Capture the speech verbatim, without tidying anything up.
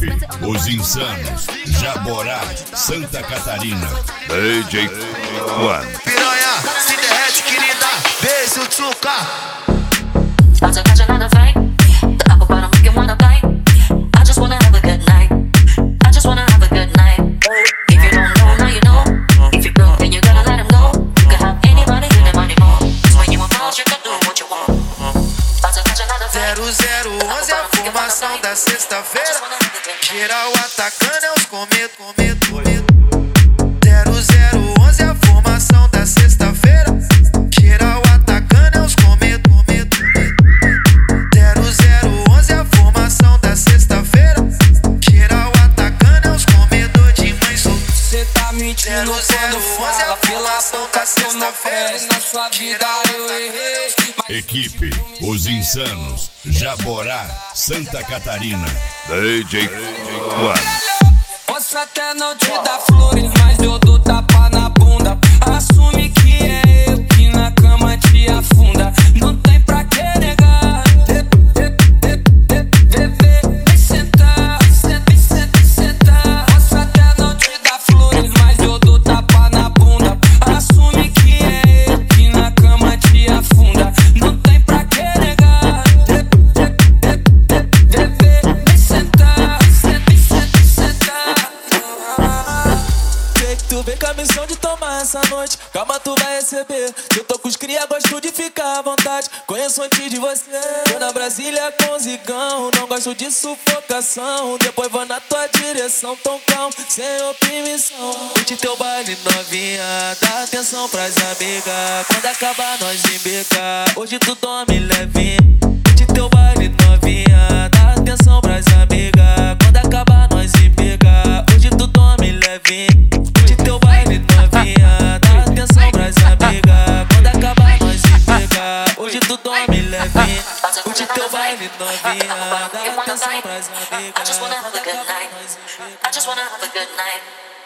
Equipe Os Insanos, Jaborá, Santa Catarina. D J One. Piranha, se derrete, querida, beijo, tchuca. About to catch another fight. The apple bottom make you wanna bite. I just wanna have a good night. I just wanna have a good night. If you don't know, now you know. If you broke, then you gotta let him go. You can have anybody, you them anymore. Cause when you approach, you can do what you want. About to catch another fight. zero zero onze é a formação da sexta-feira. Geral atacando é os cometo, cometo, cometo. zero zero onze é a formação da sexta-feira. Geral atacando é os cometo, cometo, cometo. zero zero onze é a formação da sexta-feira. Geral atacando é os comedor de mãe solta. Cê tá mentindo quando fala pela boca, seu não fez na sua vida, eu errei. Equipe Os Insanos, Jaborá, Santa Catarina. D J One. Posso até não te dar flores, mas eu dou tapa na bunda. Assume que é eu que na cama te afunda. Não tem pra que negar. Vem sentar, vem sentar, vem sentar. Posso até não te dar flores, mas eu dou tapa na bunda. Assume que é eu que na cama te afunda. Não tem pra que negar. Vem sentar, vem sentar, vem sentar. Sei que tu vem com a missão de tomar essa noite. Calma, tu vai receber. Se eu tô com os cria, gosto de ficar à vontade. Conheço antes de você. Tô na Brasília com zigão. Não gosto de sufocação. Depois vou na tua direção, tão calmo, sem oprimição. Curte teu baile novinha, dá atenção pras amigas. Quando acabar nós embica. Hoje tu dorme levinha. Curte teu baile novinha, dá atenção pras amigas. Quando acabar nós embica. Hoje tu dorme levinha. Curte teu baile novinha, dá atenção pras amigas. Quando acabar nós embica. Hoje tu dorme levinha. Curte teu baile novinha, dá atenção pras amigas. I just wanna have a good night. I just wanna have a good night.